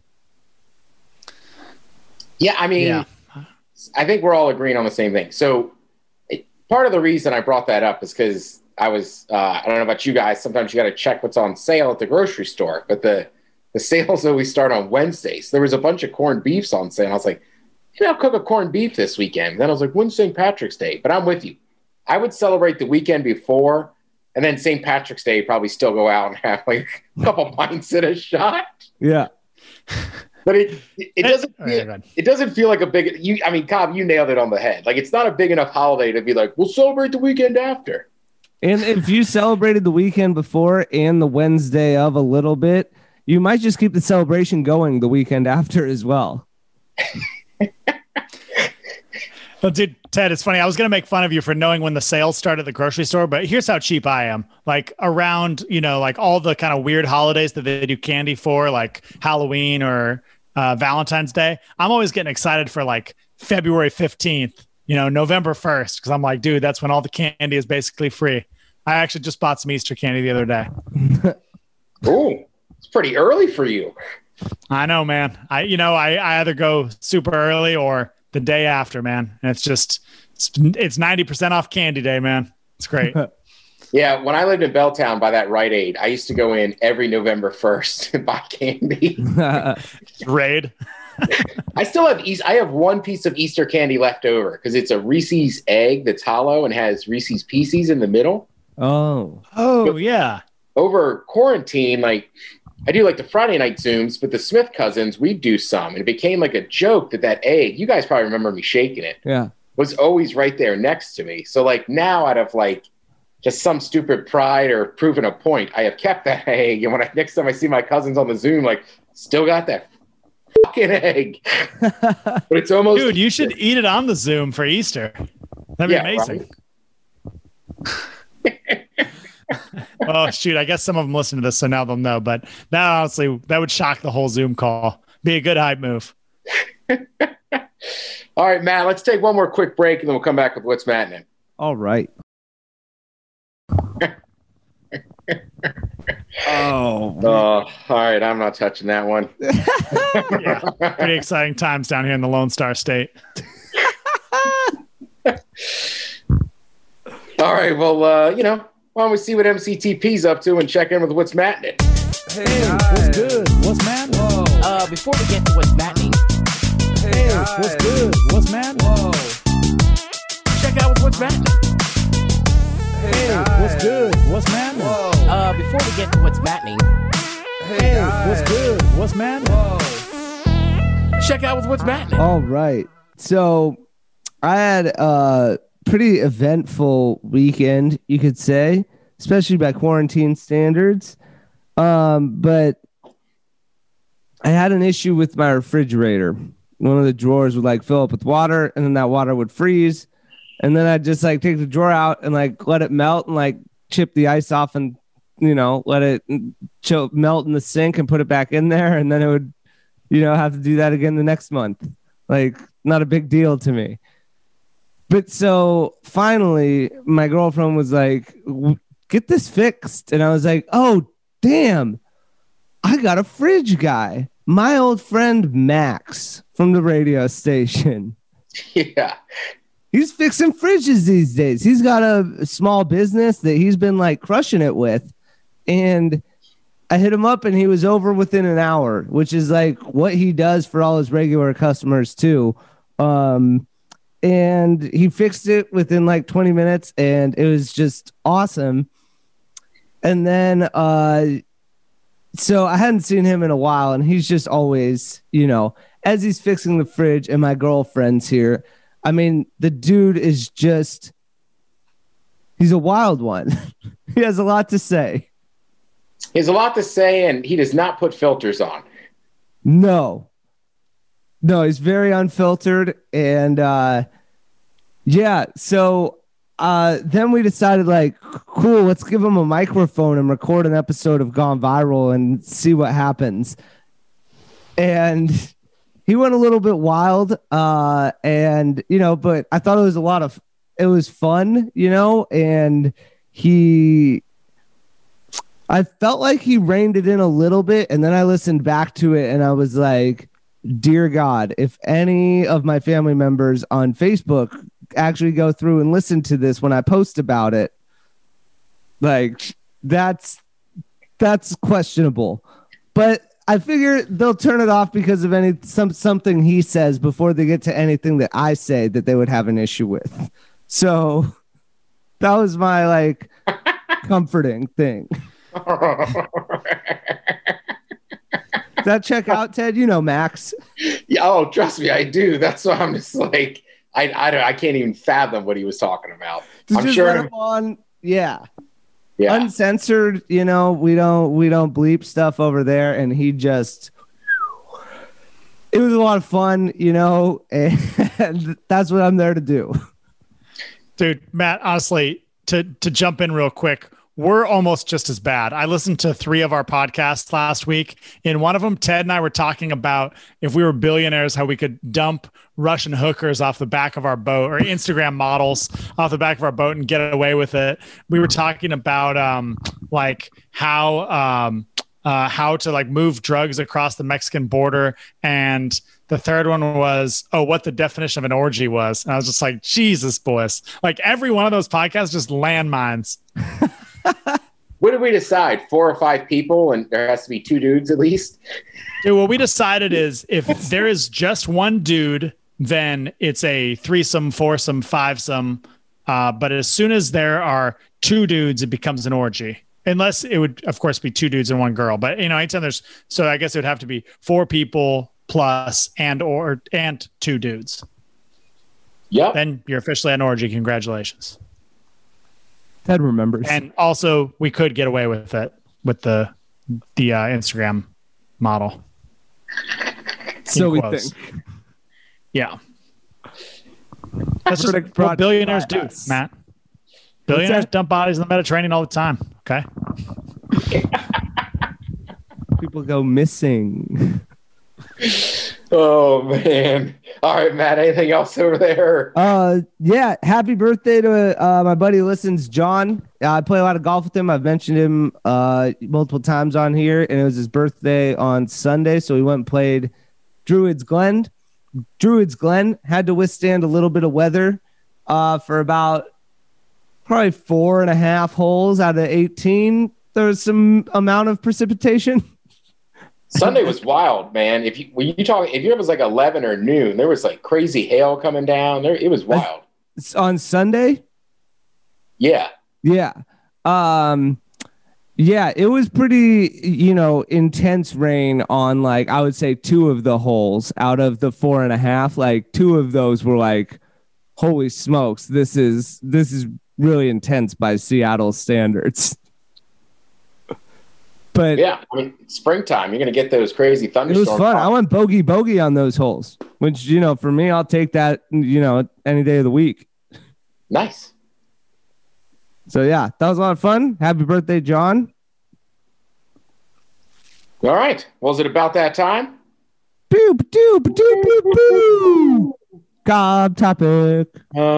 Yeah, I think we're all agreeing on the same thing. So part of the reason I brought that up is because I was, I don't know about you guys, sometimes you got to check what's on sale at the grocery store, but the sales always start on Wednesdays. There was a bunch of corned beefs on sale. I was like, I'll cook a corned beef this weekend. Then I was like, when's St. Patrick's Day? But I'm with you. I would celebrate the weekend before. And then St. Patrick's Day, probably still go out and have a couple pints and a shot. Yeah. But it doesn't feel like a big, Cobb, you nailed it on the head. It's not a big enough holiday to be like, we'll celebrate the weekend after. And if you celebrated the weekend before and the Wednesday of a little bit, you might just keep the celebration going the weekend after as well. Well, dude, Ted, it's funny. I was going to make fun of you for knowing when the sales start at the grocery store, but here's how cheap I am. Like around, like all the kind of weird holidays that they do candy for, like Halloween or Valentine's Day. I'm always getting excited for like February 15th, November 1st. Because I'm like, dude, that's when all the candy is basically free. I actually just bought some Easter candy the other day. Oh, it's pretty early for you. I know, man. I either go super early or the day after, man. And it's 90% off candy day, man. It's great. Yeah, when I lived in Belltown by that Rite Aid, I used to go in every November 1st and buy candy. Raid. I have one piece of Easter candy left over because it's a Reese's egg that's hollow and has Reese's Pieces in the middle. Oh, yeah. Over quarantine, like I do like the Friday night Zooms, but the Smith cousins, we'd do some. And it became like a joke that egg, you guys probably remember me shaking it, was always right there next to me. So like now out of like just some stupid pride or proving a point, I have kept that egg. And next time I see my cousins on the Zoom, like still got that fucking egg. But it's almost... Dude, you should eat it on the Zoom for Easter. That'd be amazing. Right? Oh, shoot. I guess some of them listen to this, so now they'll know. But that honestly, that would shock the whole Zoom call. Be a good hype move. All right, Matt, let's take one more quick break, and then we'll come back with What's Mattening. All right. All right. I'm not touching that one. Yeah. Pretty exciting times down here in the Lone Star State. All right. Well, why don't we see what MCTP's up to and check in with What's Mattening? Hey, what's good? What's mattening? Before we get to What's Mattening. Hey, what's good? What's mattening? Check out What's Mattening. Hey, what's good? What's mattening? Before we get to What's Mattening. Hey, what's good? What's mattening? Check out What's Mattening. All right. So I had a pretty eventful weekend, you could say, especially by quarantine standards. But I had an issue with my refrigerator. One of the drawers would like fill up with water, and then that water would freeze. And then I'd just like take the drawer out and like let it melt and like chip the ice off and, let it melt in the sink and put it back in there. And then it would, have to do that again the next month. Like, not a big deal to me. But so finally, my girlfriend was like, get this fixed. And I was like, oh, damn, I got a fridge guy. My old friend Max from the radio station. Yeah. He's fixing fridges these days. He's got a small business that he's been like crushing it with. And I hit him up and he was over within an hour, which is like what he does for all his regular customers too. And he fixed it within like 20 minutes and it was just awesome. And then, so I hadn't seen him in a while and he's just always, as he's fixing the fridge and my girlfriend's here, I mean, the dude is just, he's a wild one. He has a lot to say. He has a lot to say, and he does not put filters on. No, he's very unfiltered. And so then we decided like, cool, let's give him a microphone and record an episode of Gone Viral and see what happens. And he went a little bit wild, and, but I thought it was fun, and I felt like he reined it in a little bit. And then I listened back to it and I was like, dear God, if any of my family members on Facebook actually go through and listen to this when I post about it, like that's questionable. But I figure they'll turn it off because of something he says before they get to anything that I say that they would have an issue with. So that was my like comforting thing. Does that check out, Ted? Max. Yeah, oh, trust me, I do. That's why I'm just like, I can't even fathom what he was talking about. I'm just sure. Let him on, yeah. Uncensored. We don't bleep stuff over there, and he just. It was a lot of fun, and and that's what I'm there to do. Dude, Matt, honestly, to jump in real quick, we're almost just as bad. I listened to 3 of our podcasts last week. In one of them, Ted and I were talking about if we were billionaires, how we could dump Russian hookers off the back of our boat or Instagram models off the back of our boat and get away with it. We were talking about how to like move drugs across the Mexican border. And the third one was, what the definition of an orgy was. And I was just like, Jesus, boys. Like every one of those podcasts, just landmines. What did we decide? 4 or 5 people, and there has to be 2 dudes at least? Dude, what we decided is if there is just one dude, then it's a threesome, foursome, fivesome. But as soon as there are 2 dudes, it becomes an orgy. Unless it would, of course, be 2 dudes and 1 girl. But anytime so I guess it would have to be 4 people plus and 2 dudes. Yep. Then you're officially an orgy. Congratulations. Ted remembers. And also, we could get away with it with the Instagram model. So we think. Yeah. That's just what billionaires do, Matt. Billionaires dump bodies in the Mediterranean all the time. Okay. People go missing. Oh man. All right, Matt, anything else over there? Yeah. Happy birthday to my buddy who listens, John. I play a lot of golf with him. I've mentioned him multiple times on here, and it was his birthday on Sunday, so we went and played Druids Glen. Druids Glen had to withstand a little bit of weather for about probably 4.5 holes out of 18. There was some amount of precipitation. Sunday was wild, man. If it was like 11 or noon, there was like crazy hail coming down. It was wild. On Sunday? Yeah. Yeah. Yeah, it was pretty, intense rain on like, I would say 2 of the holes out of the 4.5. Like 2 of those were like, holy smokes, this is really intense by Seattle standards. But yeah, I mean, springtime, you're going to get those crazy thunderstorms. It was fun. I went bogey on those holes, which, for me, I'll take that, any day of the week. Nice. So, yeah, that was a lot of fun. Happy birthday, John. All right. Was it about that time? Cobb topic.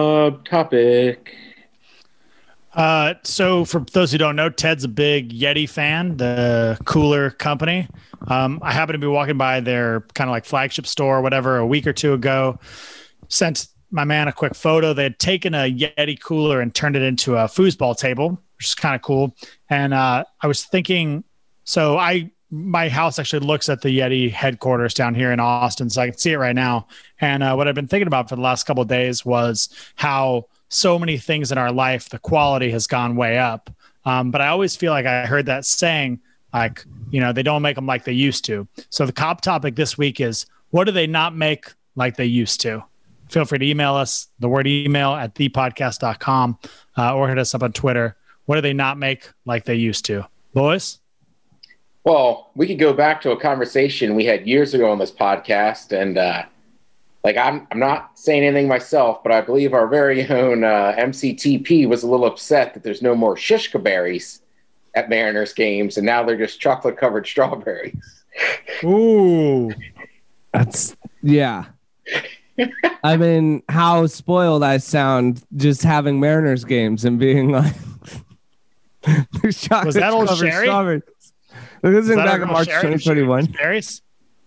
So for those who don't know, Ted's a big Yeti fan, the cooler company. I happened to be walking by their kind of like flagship store or whatever a week or 2 ago. Sent my man a quick photo. They had taken a Yeti cooler and turned it into a foosball table, which is kind of cool. And I was thinking, my house actually looks at the Yeti headquarters down here in Austin, so I can see it right now. And what I've been thinking about for the last couple of days was how so many things in our life, the quality has gone way up. But I always feel like I heard that saying, like, they don't make them like they used to. So the Cobb topic this week is, what do they not make like they used to? Feel free to email us, the word email at thepodcast.com, or hit us up on Twitter. What do they not make like they used to? Boys? Well, we could go back to a conversation we had years ago on this podcast, and I'm not saying anything myself, but I believe our very own MCTP was a little upset that there's no more shishka berries at Mariners games, and now they're just chocolate-covered strawberries. Ooh. Yeah. I mean, how spoiled I sound just having Mariners games and being like, was that old Sherry? Strawberries. This is back in March 2021. Berries?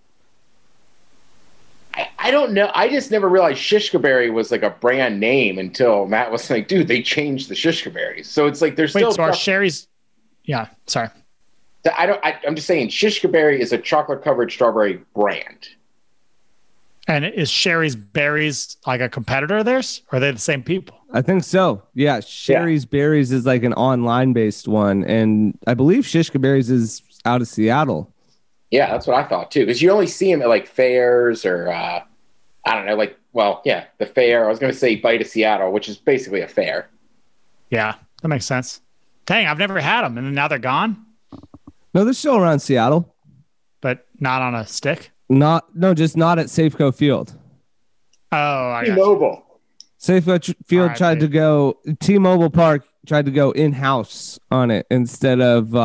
I don't know. I just never realized Shishka Berry was like a brand name until Matt was like, dude, they changed the Shishka Berries. So it's like there's still. So our Sherry's. Yeah, sorry. I'm just saying Shishka Berry is a chocolate covered strawberry brand. And is Sherry's Berries like a competitor of theirs? Or are they the same people? I think so. Yeah. Sherry's Berries is like an online based one. And I believe Shishka Berries is out of Seattle. Yeah, that's what I thought too. Because you only see them at like fairs or I don't know, the fair. I was going to say Bite of Seattle, which is basically a fair. Yeah, that makes sense. Dang, I've never had them, and now they're gone. No, they're still around Seattle, but not on a stick. Just not at Safeco Field. I got you. T-Mobile. Safeco Field RIP. tried to go. T-Mobile Park tried to go in-house on it instead of,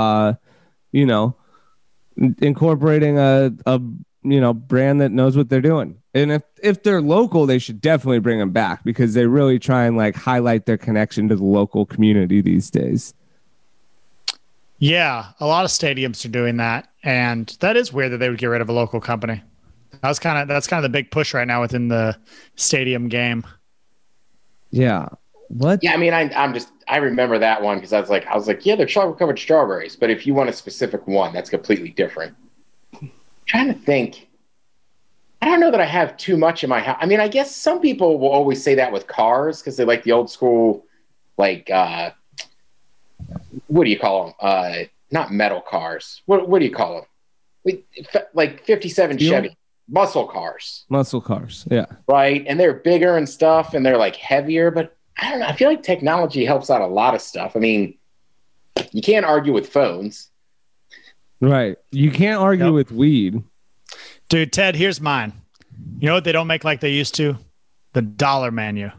incorporating a brand that knows what they're doing. And if they're local, they should definitely bring them back because they really try and like highlight their connection to the local community these days. Yeah, a lot of stadiums are doing that, and that is weird that they would get rid of a local company. That's kind of the big push right now within the stadium game. Yeah. What? Yeah, I mean, I remember that one because I was like, yeah, they're chocolate covered strawberries, but if you want a specific one, that's completely different. I'm trying to think. I don't know that I have too much in my house. I mean, I guess some people will always say that with cars because they like the old school, like, what do you call them? Not metal cars. What do you call them? Like 57 Chevy muscle cars. Muscle cars, yeah. Right, and they're bigger and stuff, and they're like heavier. But I don't know. I feel like technology helps out a lot of stuff. I mean, you can't argue with phones. Right. You can't argue with weed. Dude, Ted, here's mine. You know what they don't make like they used to? The dollar menu.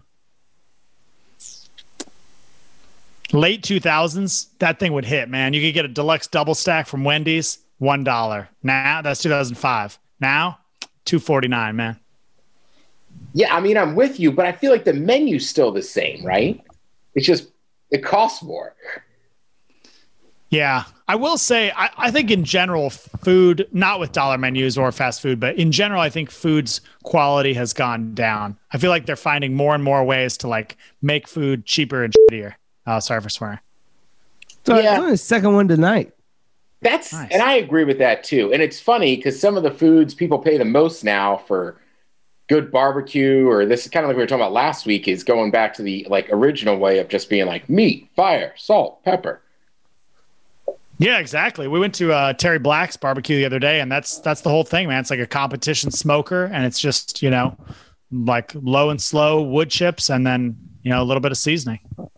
Late 2000s, that thing would hit, man. You could get a deluxe double stack from Wendy's, $1. Now, that's 2005. Now, $2.49, man. Yeah, I mean, I'm with you, but I feel like the menu's still the same, right? It's just, it costs more. Yeah, I will say, I think in general, food, not with dollar menus or fast food, but in general, I think food's quality has gone down. I feel like they're finding more and more ways to like make food cheaper and shittier. Oh, sorry for swearing. So yeah. It's only the second one tonight. That's nice. And I agree with that too. And it's funny because some of the foods people pay the most now for good barbecue, or this is kind of like we were talking about last week, is going back to the like original way of just being like meat, fire, salt, pepper. Yeah, exactly. We went to Terry Black's barbecue the other day, and that's the whole thing, man. It's like a competition smoker, and it's just, like low and slow wood chips, and then, a little bit of seasoning.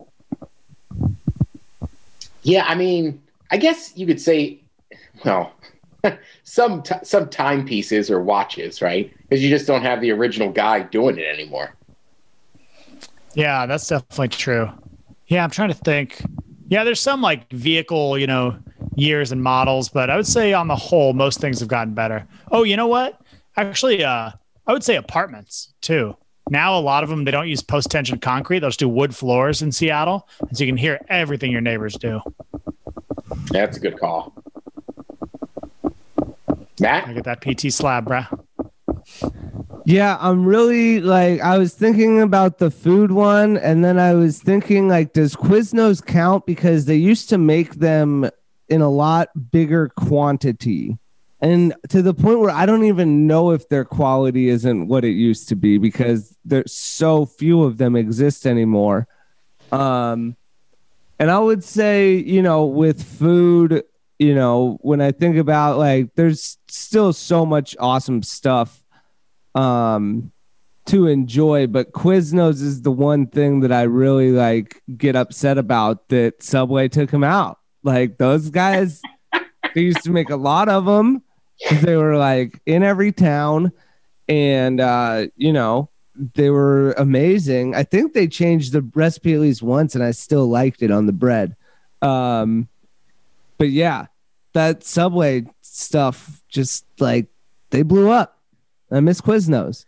Yeah, I mean, I guess you could say, well, some timepieces or watches, right? Because you just don't have the original guy doing it anymore. Yeah, that's definitely true. Yeah, I'm trying to think. Yeah, there's some like vehicle, years and models, but I would say on the whole, most things have gotten better. Oh, you know what? Actually, I would say apartments too. Now, a lot of them, they don't use post-tension concrete. They'll just do wood floors in Seattle. And so you can hear everything your neighbors do. Yeah, that's a good call. Matt? I get that PT slab, bruh. Yeah, I'm really I was thinking about the food one, and then I was thinking does Quiznos count? Because they used to make them in a lot bigger quantity, and to the point where I don't even know if their quality isn't what it used to be because there's so few of them exist anymore. And I would say, with food, when I think about there's still so much awesome stuff to enjoy, but Quiznos is the one thing that I really get upset about that Subway took them out. Those guys, they used to make a lot of them because they were in every town, and they were amazing. I think they changed the recipe at least once, and I still liked it on the bread. But yeah, that Subway stuff just they blew up. I miss Quiznos.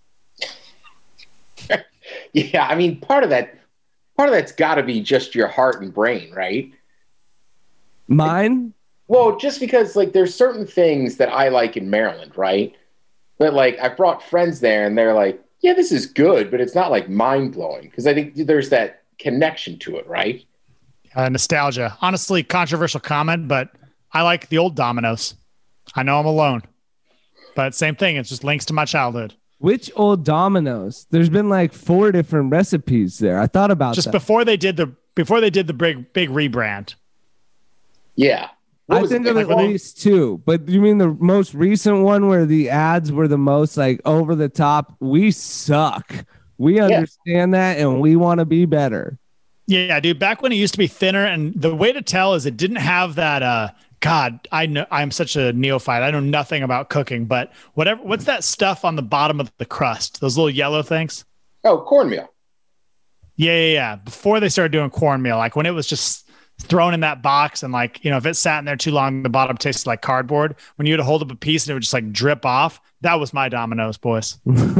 Yeah, I mean, part of that's got to be just your heart and brain, right? Mine? Well, just because there's certain things that I like in Maryland, right? But I brought friends there, and they're like, "Yeah, this is good," but it's not mind blowing because I think there's that connection to it, right? Nostalgia. Honestly, controversial comment, but I like the old Domino's. I know I'm alone, but same thing. It's just links to my childhood. Which old Domino's? There's been 4 different recipes there. I thought about just that. before they did the big rebrand. Yeah. I think of at least 2, but you mean the most recent one where the ads were the most over the top? We suck. We understand that, and we want to be better. Yeah, dude. Back when it used to be thinner, and the way to tell is it didn't have that God, I'm such a neophyte. I know nothing about cooking, but what's that stuff on the bottom of the crust? Those little yellow things? Oh, cornmeal. Yeah. Before they started doing cornmeal, like when it was just thrown in that box and like, if it sat in there too long, the bottom tasted like cardboard. When you would hold up a piece and it would just like drip off, that was my Domino's, boys.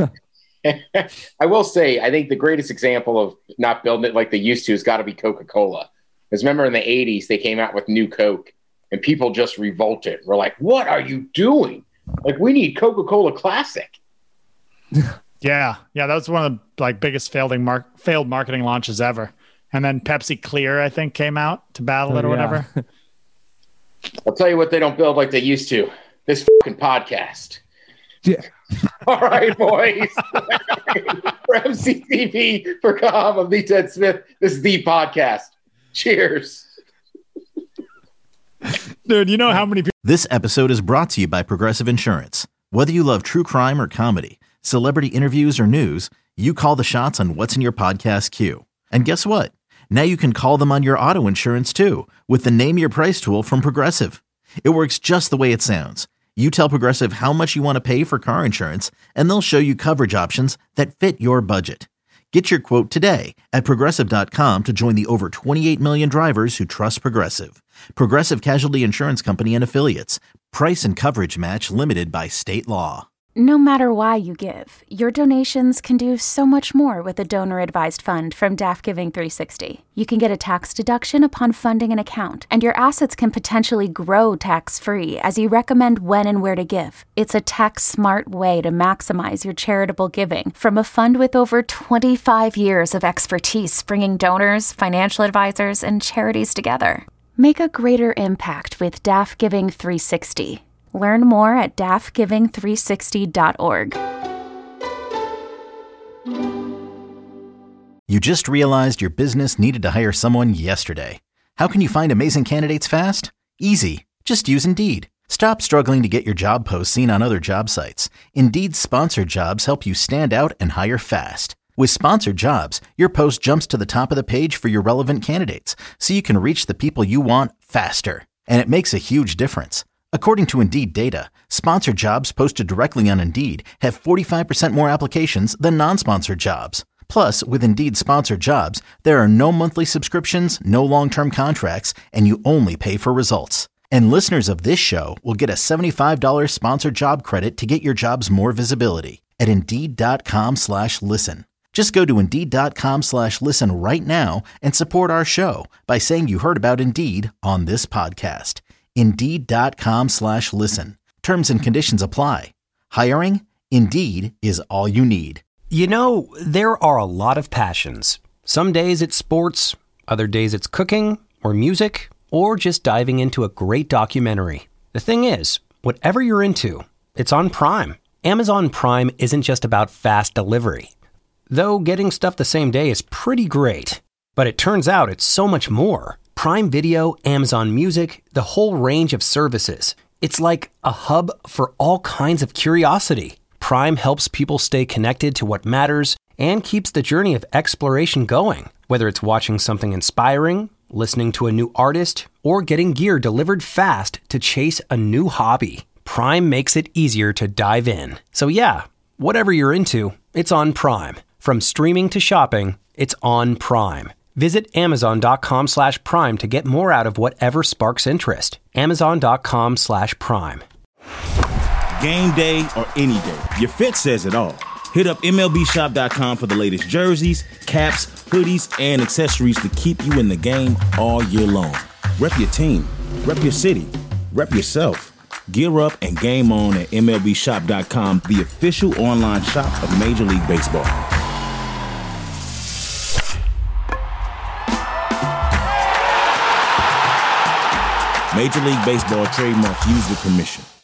I will say, I think the greatest example of not building it like they used to has got to be Coca-Cola. Because remember in the 80s, they came out with new Coke and people just revolted. We're like, what are you doing? Like, we need Coca-Cola Classic. Yeah. That was one of the like biggest failed marketing launches ever. And then Pepsi Clear, I think, came out to battle it or whatever. I'll tell you what they don't build like they used to. This fucking podcast. Yeah. All right, boys. For MCTV, for Com, I'm the Ted Smith. This is the podcast. Cheers. Dude, you know how many people... This episode is brought to you by Progressive Insurance. Whether you love true crime or comedy, celebrity interviews or news, you call the shots on what's in your podcast queue. And guess what? Now you can call them on your auto insurance too with the Name Your Price tool from Progressive. It works just the way it sounds. You tell Progressive how much you want to pay for car insurance, and they'll show you coverage options that fit your budget. Get your quote today at Progressive.com to join the over 28 million drivers who trust Progressive. Progressive Casualty Insurance Company and Affiliates. Price and coverage match limited by state law. No matter why you give, your donations can do so much more with a donor-advised fund from DAF Giving 360. You can get a tax deduction upon funding an account, and your assets can potentially grow tax-free as you recommend when and where to give. It's a tax-smart way to maximize your charitable giving from a fund with over 25 years of expertise bringing donors, financial advisors, and charities together. Make a greater impact with DAF Giving 360. Learn more at dafgiving360.org. You just realized your business needed to hire someone yesterday. How can you find amazing candidates fast? Easy. Just use Indeed. Stop struggling to get your job posts seen on other job sites. Indeed's sponsored jobs help you stand out and hire fast. With sponsored jobs, your post jumps to the top of the page for your relevant candidates, so you can reach the people you want faster. And it makes a huge difference. According to Indeed data, sponsored jobs posted directly on Indeed have 45% more applications than non-sponsored jobs. Plus, with Indeed sponsored jobs, there are no monthly subscriptions, no long-term contracts, and you only pay for results. And listeners of this show will get a $75 sponsored job credit to get your jobs more visibility at Indeed.com/listen. Just go to Indeed.com/listen right now and support our show by saying you heard about Indeed on this podcast. Indeed.com/listen. Terms and conditions apply. Hiring? Indeed is all you need. You know, there are a lot of passions. Some days it's sports, other days it's cooking or music, or just diving into a great documentary. The thing is, whatever you're into, it's on Prime. Amazon Prime isn't just about fast delivery. Though getting stuff the same day is pretty great. But it turns out it's so much more. Prime Video, Amazon Music, the whole range of services. It's like a hub for all kinds of curiosity. Prime helps people stay connected to what matters and keeps the journey of exploration going. Whether it's watching something inspiring, listening to a new artist, or getting gear delivered fast to chase a new hobby, Prime makes it easier to dive in. So yeah, whatever you're into, it's on Prime. From streaming to shopping, it's on Prime. Visit Amazon.com/Prime to get more out of whatever sparks interest. Amazon.com/Prime. Game day or any day, your fit says it all. Hit up MLBshop.com for the latest jerseys, caps, hoodies, and accessories to keep you in the game all year long. Rep your team, rep your city, rep yourself. Gear up and game on at MLBshop.com, the official online shop of Major League Baseball. Major League Baseball trademarks used with permission.